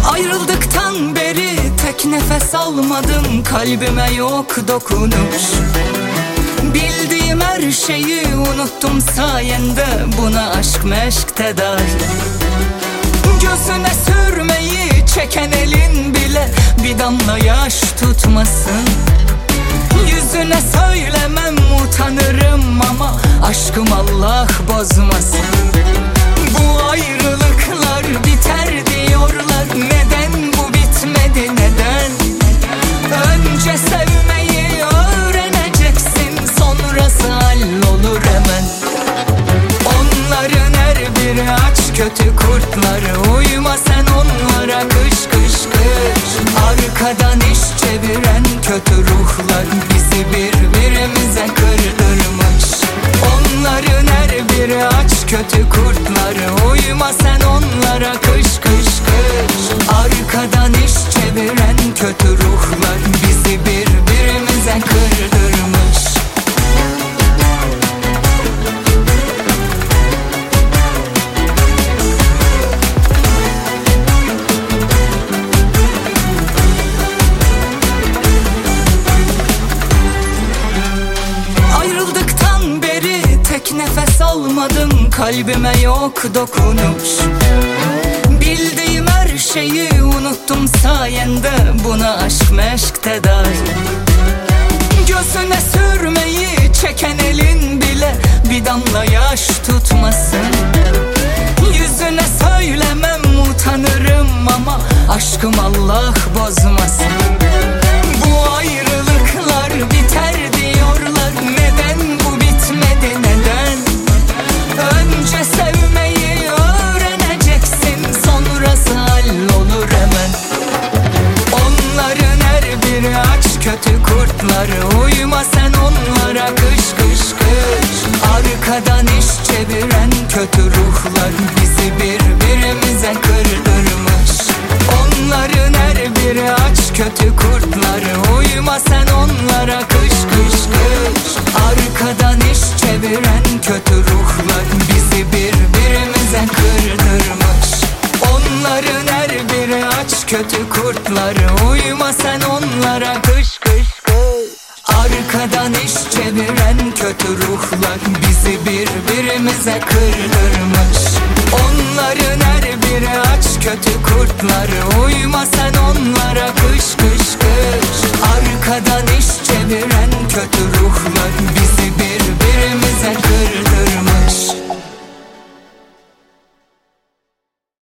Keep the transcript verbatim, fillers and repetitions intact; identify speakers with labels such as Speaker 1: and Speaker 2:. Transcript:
Speaker 1: Ayrıldıktan beri tek nefes almadım, kalbime yok dokunuş. Bildiğim her şeyi unuttum sayende, buna aşk meşk tedavi. Gözüne sürmeyi çeken elin bile bir damla yaş tutmasın. Yüzüne söylemem, utanırım ama aşkım Allah bozmasın. Bu ayrılıklar biter diyorlar, neden bu bitmedi neden? Önce sevmeyi öğreneceksin, sonrası hallolur hemen. Onların her biri aç kötü kurtlar, uyma sen onlara kış kış kış. Arkadan iş çeviren kötü ruhlar bizi birbirimize kırdırmış. Onların her biri aç kötü kurtlar, uyma sen onlara kış kış kış. Arkadan iş çeviren kötü ruhlar bizi birbirimize kırdırmış. Ayrıldıktan beri tek nefes almadım, kalbime yok dokunuş. Bildiğim her şeyi unuttum sayende, buna aşk meşk tedavi. Gözüne sürmeyi çeken elin bile bir damla yaş tutmasın. Yüzüne söylemem, utanırım ama aşkım Allah bozmasın. Bu ayrılıklar biter diyorlar, neden bu bitmedi neden? Önce sevmeyi öğreneceksin, sonrası hallolur hemen. Onların her biri aç kötü kurtlar, uyma sen onlara kış kış kış. Arkadan iş çeviren kötü ruhlar bizi birbirimize kırdırmış. Onların her biri aç kötü kurtlar, uyma sen onlara kış kış kış. Arkadan iş çeviren kötü ruhlar bizi birbirimize kırdırmış. Onların her biri aç kötü kurtlar, uyma sen onlara kış kış kış. Arkadan iş çeviren kötü ruhlar bizi birbirimize kırdırmış. Onların her biri aç kötü kurtlar, uyma sen onlara